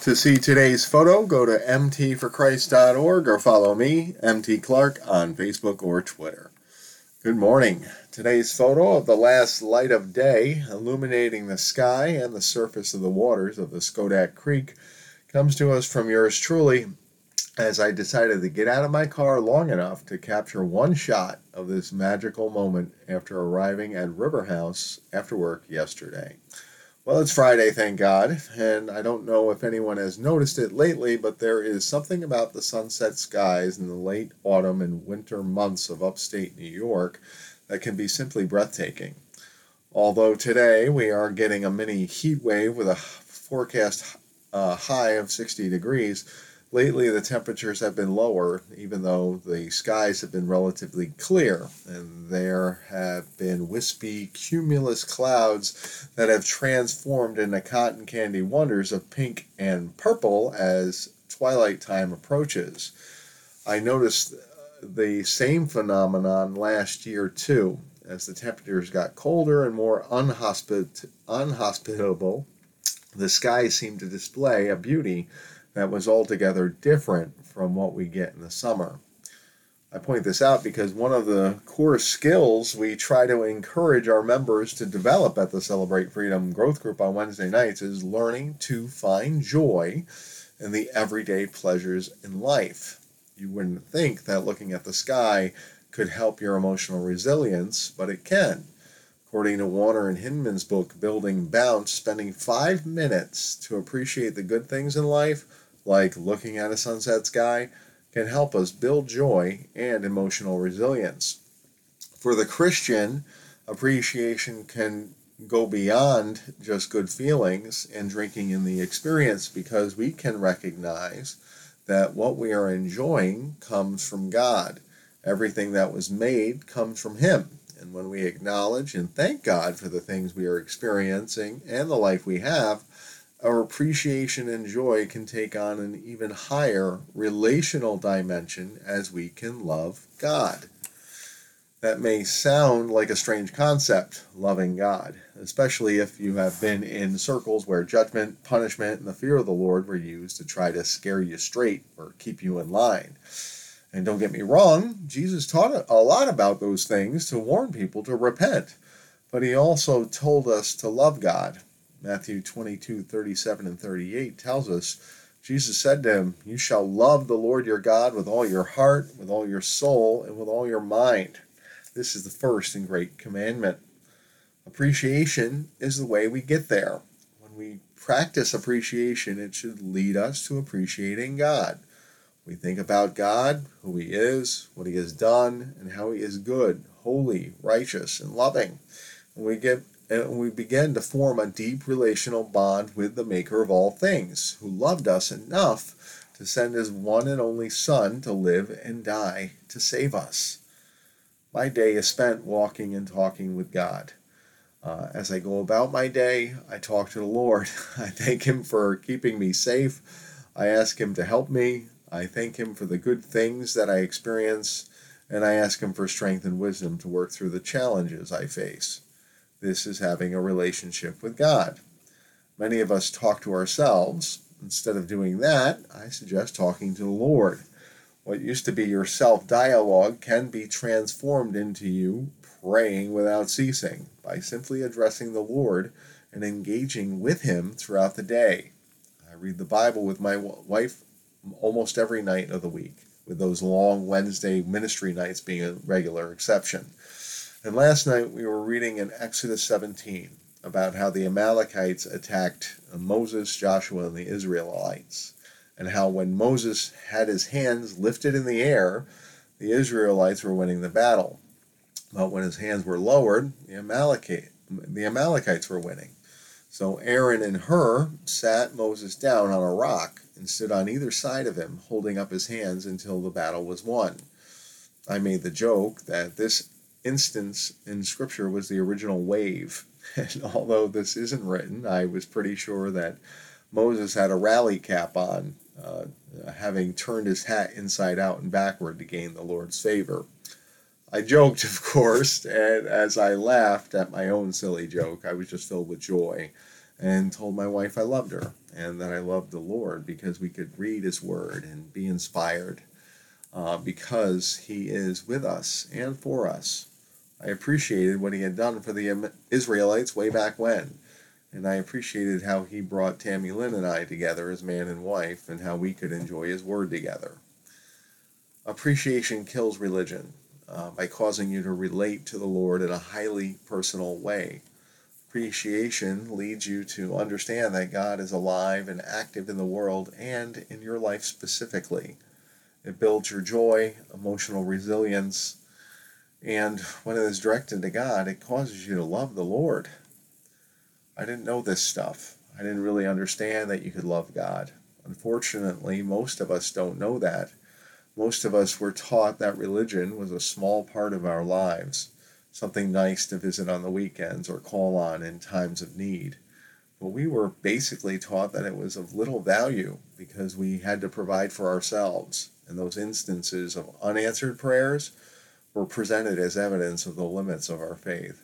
To see today's photo, go to mtforchrist.org or follow me, MT Clark, on Facebook or Twitter. Good morning. Today's photo of the last light of day illuminating the sky and the surface of the waters of the Schodack Creek comes to us from yours truly, as I decided to get out of my car long enough to capture one shot of this magical moment after arriving at River House after work yesterday. Well, it's Friday, thank God, and I don't know if anyone has noticed it lately, but there is something about the sunset skies in the late autumn and winter months of upstate New York that can be simply breathtaking. Although today we are getting a mini heat wave with a forecast high of 60 degrees, lately the temperatures have been lower, even though the skies have been relatively clear, and there have been wispy cumulus clouds that have transformed into cotton candy wonders of pink and purple as twilight time approaches. I noticed the same phenomenon last year too, as the temperatures got colder and more unhospitable. The skies seemed to display a beauty that was altogether different from what we get in the summer. I point this out because one of the core skills we try to encourage our members to develop at the Celebrate Freedom Growth Group on Wednesday nights is learning to find joy in the everyday pleasures in life. You wouldn't think that looking at the sky could help your emotional resilience, but it can. According to Warner and Hinman's book, Building Bounce, spending 5 minutes to appreciate the good things in life, like looking at a sunset sky, can help us build joy and emotional resilience. For the Christian, appreciation can go beyond just good feelings and drinking in the experience, because we can recognize that what we are enjoying comes from God. Everything that was made comes from Him. And when we acknowledge and thank God for the things we are experiencing and the life we have, our appreciation and joy can take on an even higher relational dimension as we can love God. That may sound like a strange concept, loving God, especially if you have been in circles where judgment, punishment, and the fear of the Lord were used to try to scare you straight or keep you in line. And don't get me wrong, Jesus taught a lot about those things to warn people to repent, but He also told us to love God. Matthew 22:37 and 38 tells us, Jesus said to him, "You shall love the Lord your God with all your heart, with all your soul, and with all your mind." This is the first and great commandment. Appreciation is the way we get there. When we practice appreciation, it should lead us to appreciating God. We think about God, who He is, what He has done, and how He is good, holy, righteous, and loving. And we begin to form a deep relational bond with the Maker of all things, who loved us enough to send His one and only Son to live and die to save us. My day is spent walking and talking with God. As I go about my day, I talk to the Lord. I thank Him for keeping me safe. I ask Him to help me. I thank Him for the good things that I experience, and I ask Him for strength and wisdom to work through the challenges I face. This is having a relationship with God. Many of us talk to ourselves. Instead of doing that, I suggest talking to the Lord. What used to be your self-dialogue can be transformed into you praying without ceasing by simply addressing the Lord and engaging with Him throughout the day. I read the Bible with my wife almost every night of the week, with those long Wednesday ministry nights being a regular exception. And last night we were reading in Exodus 17 about how the Amalekites attacked Moses, Joshua, and the Israelites, and how when Moses had his hands lifted in the air, the Israelites were winning the battle. But when his hands were lowered, the Amalekites were winning. So Aaron and Hur sat Moses down on a rock and stood on either side of him, holding up his hands until the battle was won. I made the joke that this instance in Scripture was the original wave. And although this isn't written, I was pretty sure that Moses had a rally cap on, having turned his hat inside out and backward to gain the Lord's favor. I joked, of course, and as I laughed at my own silly joke, I was just filled with joy and told my wife I loved her and that I loved the Lord because we could read His Word and be inspired because He is with us and for us. I appreciated what He had done for the Israelites way back when, and I appreciated how He brought Tammy Lynn and I together as man and wife, and how we could enjoy His Word together. Appreciation kills religion by causing you to relate to the Lord in a highly personal way. Appreciation leads you to understand that God is alive and active in the world and in your life specifically. It builds your joy, emotional resilience, and when it is directed to God, it causes you to love the Lord. I didn't know this stuff. I didn't really understand that you could love God. Unfortunately, most of us don't know that. Most of us were taught that religion was a small part of our lives, something nice to visit on the weekends or call on in times of need. But we were basically taught that it was of little value because we had to provide for ourselves, and those instances of unanswered prayers were presented as evidence of the limits of our faith.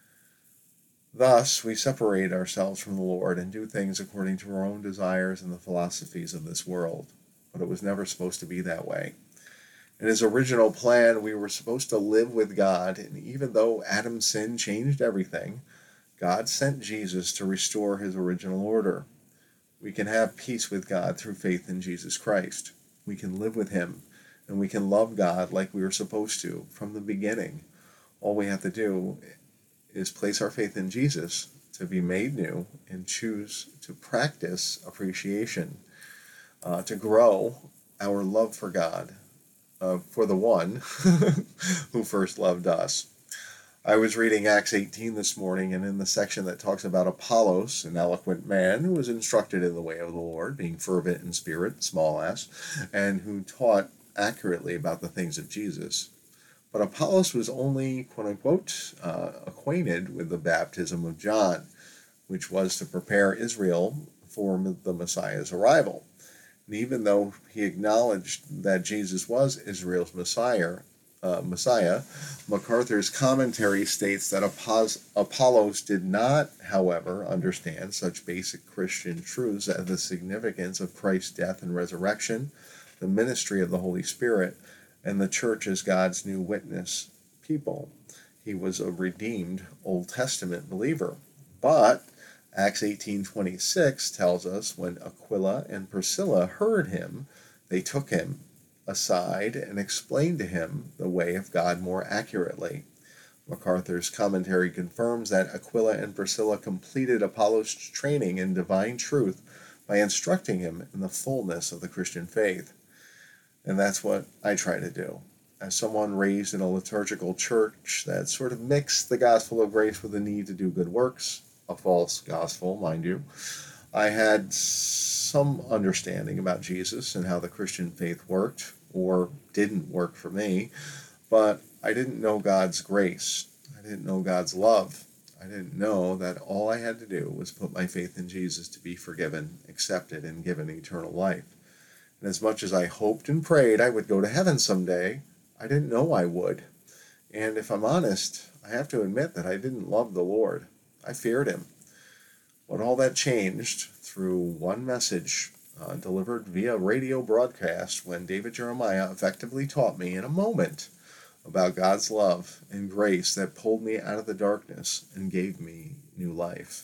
Thus, we separate ourselves from the Lord and do things according to our own desires and the philosophies of this world. But it was never supposed to be that way. In His original plan, we were supposed to live with God, and even though Adam's sin changed everything, God sent Jesus to restore His original order. We can have peace with God through faith in Jesus Christ. We can live with Him, and we can love God like we were supposed to from the beginning. All we have to do is place our faith in Jesus to be made new and choose to practice appreciation, to grow our love for God, for the one who first loved us. I was reading Acts 18 this morning, and in the section that talks about Apollos, an eloquent man who was instructed in the way of the Lord, being fervent in spirit, small s, and who taught accurately about the things of Jesus. But Apollos was only, quote-unquote, acquainted with the baptism of John, which was to prepare Israel for the Messiah's arrival. And even though he acknowledged that Jesus was Israel's Messiah, MacArthur's commentary states that Apollos did not, however, understand such basic Christian truths as the significance of Christ's death and resurrection, the ministry of the Holy Spirit, and the church as God's new witness people. He was a redeemed Old Testament believer. But Acts 18:26 tells us when Aquila and Priscilla heard him, they took him aside and explained to him the way of God more accurately. MacArthur's commentary confirms that Aquila and Priscilla completed Apollos' training in divine truth by instructing him in the fullness of the Christian faith. And that's what I try to do. As someone raised in a liturgical church that sort of mixed the gospel of grace with the need to do good works, a false gospel, mind you, I had some understanding about Jesus and how the Christian faith worked, or didn't work for me, but I didn't know God's grace. I didn't know God's love. I didn't know that all I had to do was put my faith in Jesus to be forgiven, accepted, and given eternal life. And as much as I hoped and prayed I would go to heaven someday, I didn't know I would. And if I'm honest, I have to admit that I didn't love the Lord. I feared Him. But all that changed through one message delivered via radio broadcast when David Jeremiah effectively taught me in a moment about God's love and grace that pulled me out of the darkness and gave me new life.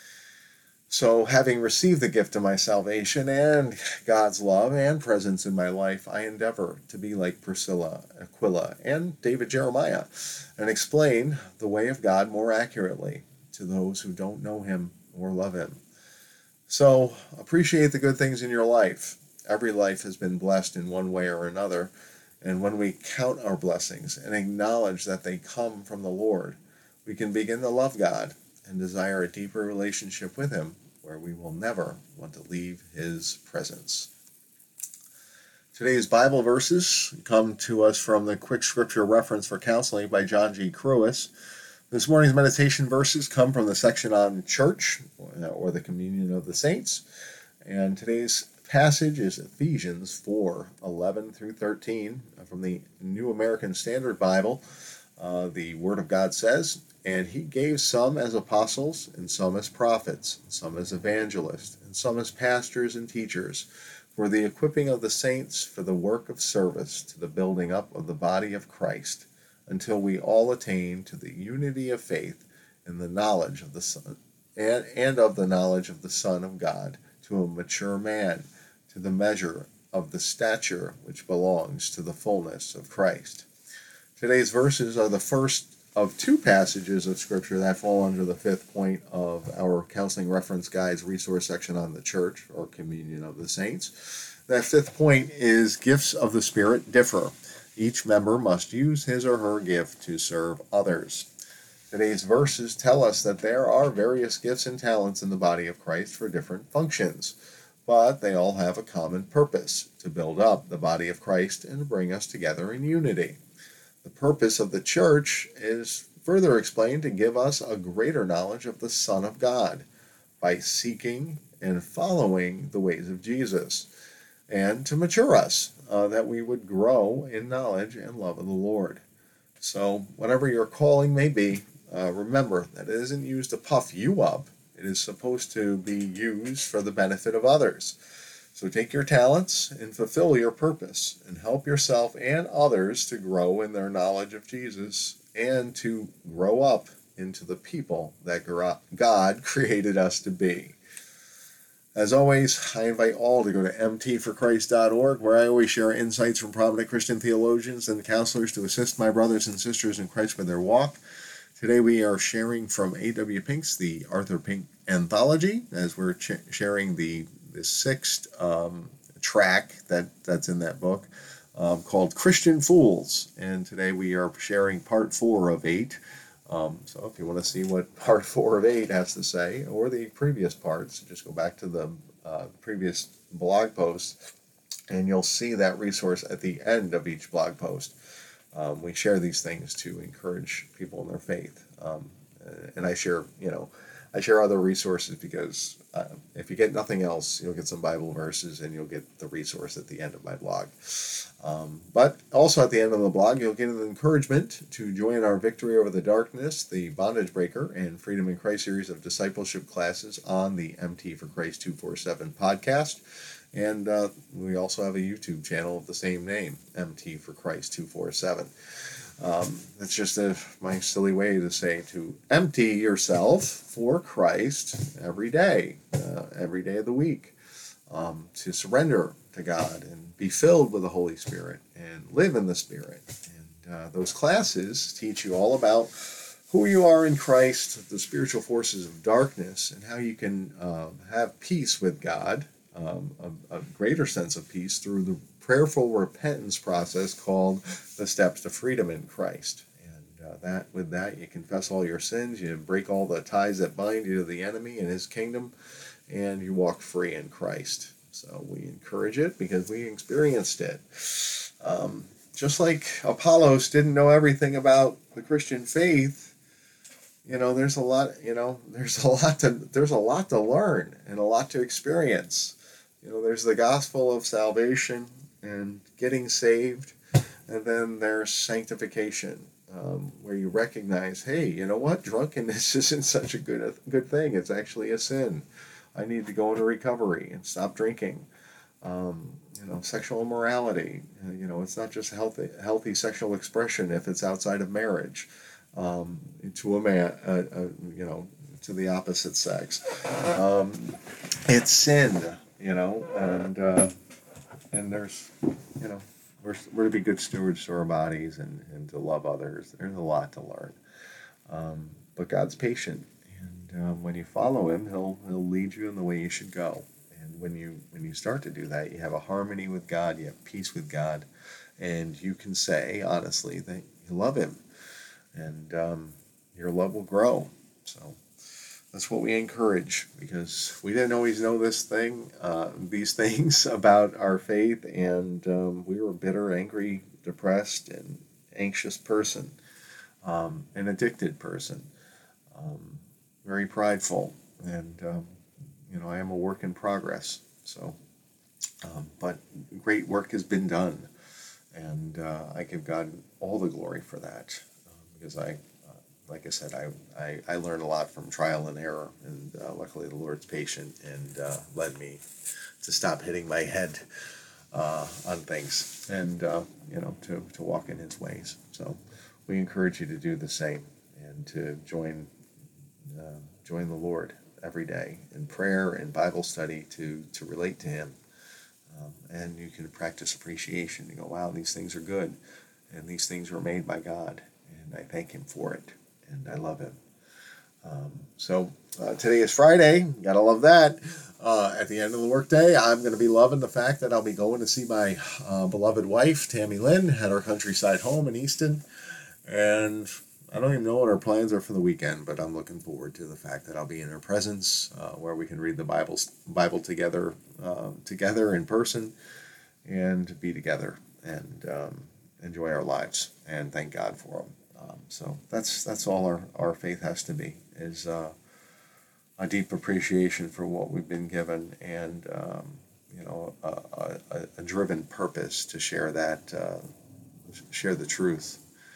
So, having received the gift of my salvation and God's love and presence in my life, I endeavor to be like Priscilla, Aquila, and David Jeremiah, and explain the way of God more accurately to those who don't know Him or love Him. So, appreciate the good things in your life. Every life has been blessed in one way or another, and when we count our blessings and acknowledge that they come from the Lord, we can begin to love God and desire a deeper relationship with Him, where we will never want to leave His presence. Today's Bible verses come to us from the Quick Scripture Reference for Counseling by John G. Cruis. This morning's meditation verses come from the section on church, or the communion of the saints, and today's passage is Ephesians 4:11 through 13 from the New American Standard Bible. The Word of God says, And he gave some as apostles, and some as prophets, and some as evangelists, and some as pastors and teachers, for the equipping of the saints for the work of service, to the building up of the body of Christ, until we all attain to the unity of faith and the knowledge of the Son, and of the knowledge of the Son of God, to a mature man, to the measure of the stature which belongs to the fullness of Christ. Today's verses are the first of two passages of Scripture that fall under the fifth point of our Counseling Reference Guide's resource section on the church, or communion of the saints. That fifth point is gifts of the Spirit differ. Each member must use his or her gift to serve others. Today's verses tell us that there are various gifts and talents in the body of Christ for different functions, but they all have a common purpose: to build up the body of Christ and to bring us together in unity. The purpose of the church is further explained to give us a greater knowledge of the Son of God by seeking and following the ways of Jesus, and to mature us, that we would grow in knowledge and love of the Lord. So, whatever your calling may be, remember that it isn't used to puff you up. It is supposed to be used for the benefit of others. So take your talents and fulfill your purpose, and help yourself and others to grow in their knowledge of Jesus and to grow up into the people that God created us to be. As always, I invite all to go to mtforchrist.org, where I always share insights from prominent Christian theologians and counselors to assist my brothers and sisters in Christ with their walk. Today we are sharing from A.W. Pink's The Arthur Pink Anthology, as we're sharing the sixth track that's in that book, called Christian Fools. And today we are sharing part 4 of 8. So if you want to see what part 4 of 8 has to say, or the previous parts, just go back to the previous blog post, and you'll see that resource at the end of each blog post. We share these things to encourage people in their faith. And I share other resources because if you get nothing else, you'll get some Bible verses and you'll get the resource at the end of my blog. But also at the end of the blog, you'll get an encouragement to join our Victory Over the Darkness, the Bondage Breaker, and Freedom in Christ series of discipleship classes on the MT for Christ 247 podcast. And we also have a YouTube channel of the same name, MT for Christ 247. It's just my silly way to say to empty yourself for Christ every day of the week, to surrender to God and be filled with the Holy Spirit and live in the Spirit. And those classes teach you all about who you are in Christ, the spiritual forces of darkness, and how you can have peace with God, a greater sense of peace through the prayerful repentance process called the Steps to Freedom in Christ. And with that, you confess all your sins, you break all the ties that bind you to the enemy and his kingdom, and you walk free in Christ. So we encourage it because we experienced it. Just like Apollos didn't know everything about the Christian faith, there's a lot to learn and a lot to experience. There's the gospel of salvation and getting saved, and then there's sanctification, where you recognize, hey, you know what? Drunkenness isn't such a good thing. It's actually a sin. I need to go into recovery and stop drinking. Sexual immorality. It's not just healthy sexual expression if it's outside of marriage. To a man, to the opposite sex. It's sin, and there's, we're to be good stewards to our bodies and to love others. There's a lot to learn. But God's patient, and when you follow Him, He'll lead you in the way you should go. And when you start to do that, you have a harmony with God, you have peace with God, and you can say honestly that you love Him, and your love will grow. So that's what we encourage, because we didn't always know these things about our faith, and we were a bitter, angry, depressed, and anxious person, an addicted person, very prideful, and I am a work in progress. So, but great work has been done, and I give God all the glory for that, because like I said, I learn a lot from trial and error, and luckily the Lord's patient and led me to stop hitting my head on things, and to walk in His ways. So we encourage you to do the same and to join the Lord every day in prayer and Bible study to relate to Him. And you can practice appreciation. You go, wow, these things are good, and these things were made by God, and I thank Him for it, and I love Him. So today is Friday. Gotta love that. At the end of the workday, I'm going to be loving the fact that I'll be going to see my beloved wife, Tammy Lynn, at our countryside home in Easton. And I don't even know what our plans are for the weekend, but I'm looking forward to the fact that I'll be in her presence, where we can read the Bible together in person, and be together and enjoy our lives and thank God for them. So that's all our faith has to be, is a deep appreciation for what we've been given, and a driven purpose to share the truth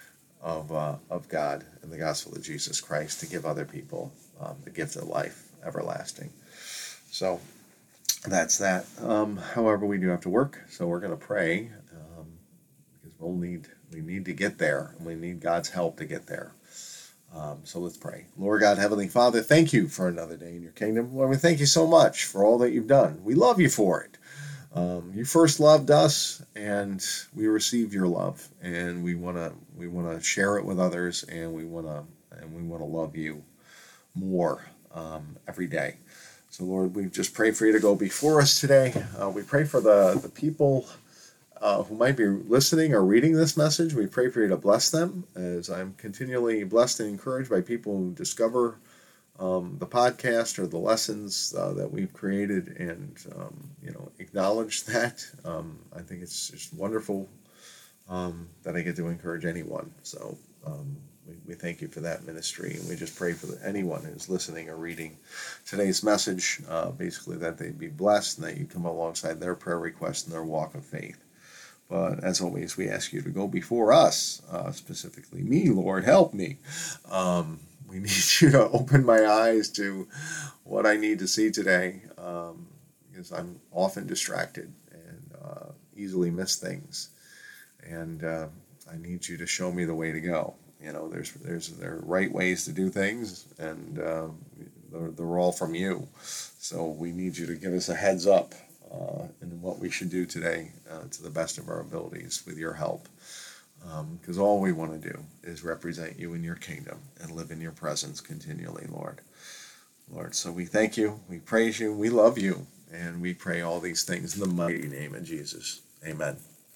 of God and the gospel of Jesus Christ, to give other people the gift of life everlasting. So that's that. However, we do have to work, so we're going to pray, because we need to get there, and we need God's help to get there. So let's pray. Lord God, Heavenly Father, thank you for another day in your kingdom. Lord, we thank you so much for all that you've done. We love you for it. You first loved us, and we received your love, and we want to share it with others, and we want to love you more every day. So Lord, we just pray for you to go before us today. We pray for the people who might be listening or reading this message. We pray for you to bless them, as I'm continually blessed and encouraged by people who discover the podcast or the lessons that we've created, and acknowledge that. I think it's just wonderful that I get to encourage anyone. So we thank you for that ministry, and we just pray for anyone who's listening or reading today's message, basically that they be blessed, and that you come alongside their prayer requests and their walk of faith. But as always, we ask you to go before us, specifically me, Lord, help me. We need you to open my eyes to what I need to see today, because I'm often distracted and easily miss things. And I need you to show me the way to go. There are right ways to do things, and they're all from you. So we need you to give us a heads up in what we should do today, to the best of our abilities, with your help. Because all we want to do is represent you in your kingdom and live in your presence continually, Lord. Lord, so we thank you, we praise you, we love you, and we pray all these things in the mighty name of Jesus. Amen.